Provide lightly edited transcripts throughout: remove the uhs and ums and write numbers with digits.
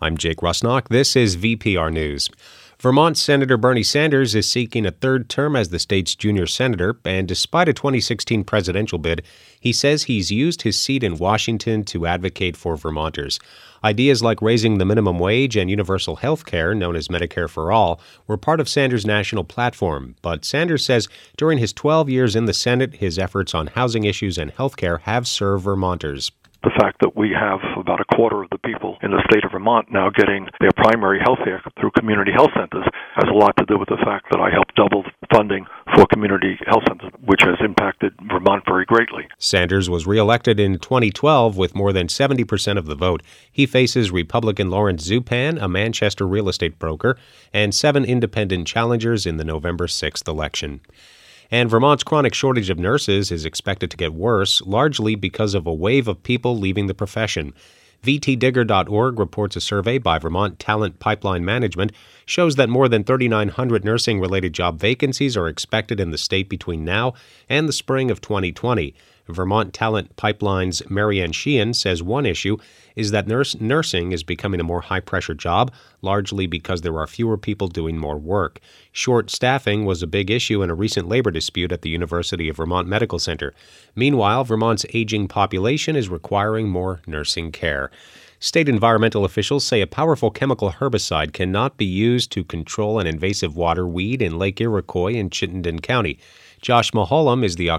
I'm Jake Rusnock. This is VPR News. Vermont Senator Bernie Sanders is seeking a third term as the state's junior senator, and despite a 2016 presidential bid, he says he's used his seat in Washington to advocate for Vermonters. Ideas like raising the minimum wage and universal health care, known as Medicare for All, were part of Sanders' national platform, but Sanders says during his 12 years in the Senate, his efforts on housing issues and health care have served Vermonters. The fact that we have about a quarter of the people in the state of Vermont now getting their primary health care through community health centers has a lot to do with the fact that I helped double funding for community health centers, which has impacted Vermont very greatly. Sanders was reelected in 2012 with more than 70% of the vote. He faces Republican Lawrence Zupan, a Manchester real estate broker, and 7 independent challengers in the November 6th election. And Vermont's chronic shortage of nurses is expected to get worse, largely because of a wave of people leaving the profession. VTDigger.org reports a survey by Vermont Talent Pipeline Management shows that more than 3,900 nursing-related job vacancies are expected in the state between now and the spring of 2020. Vermont Talent Pipeline's Marianne Sheehan says one issue is that nursing is becoming a more high-pressure job, largely because there are fewer people doing more work. Short staffing was a big issue in a recent labor dispute at the University of Vermont Medical Center. Meanwhile, Vermont's aging population is requiring more nursing care. State environmental officials say a powerful chemical herbicide cannot be used to control an invasive water weed in Lake Iroquois in Chittenden County. Josh Mulholland is the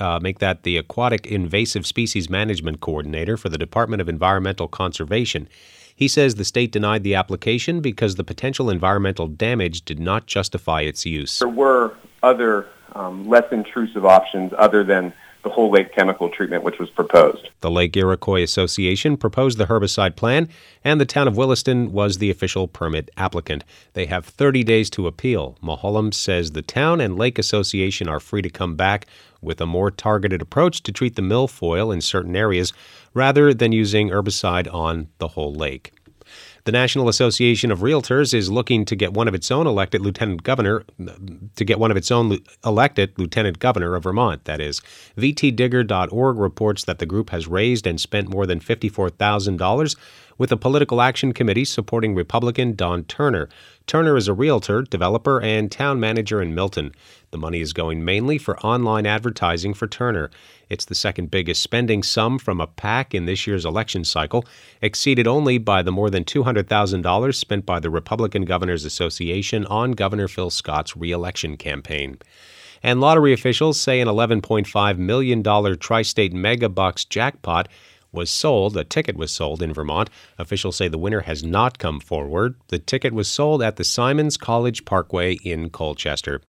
aquatic invasive species management coordinator for the Department of Environmental Conservation. He says the state denied the application because the potential environmental damage did not justify its use. There were other less intrusive options other than the whole lake chemical treatment, which was proposed. The Lake Iroquois Association proposed the herbicide plan, and the town of Williston was the official permit applicant. They have 30 days to appeal. Mulholland says the town and Lake Association are free to come back with a more targeted approach to treat the milfoil in certain areas, rather than using herbicide on the whole lake. The National Association of Realtors is looking to get one of its own elected lieutenant governor of Vermont, that is. VTDigger.org reports that the group has raised and spent more than $54,000 with a political action committee supporting Republican Don Turner. Turner is a realtor, developer, and town manager in Milton. The money is going mainly for online advertising for Turner. It's the second biggest spending sum from a PAC in this year's election cycle, exceeded only by the more than $200,000 spent by the Republican Governors Association on Governor Phil Scott's re-election campaign. And lottery officials say an $11.5 million tri-state mega bucks jackpot a ticket was sold in Vermont. Officials say the winner has not come forward. The ticket was sold at the Simons College Parkway in Colchester.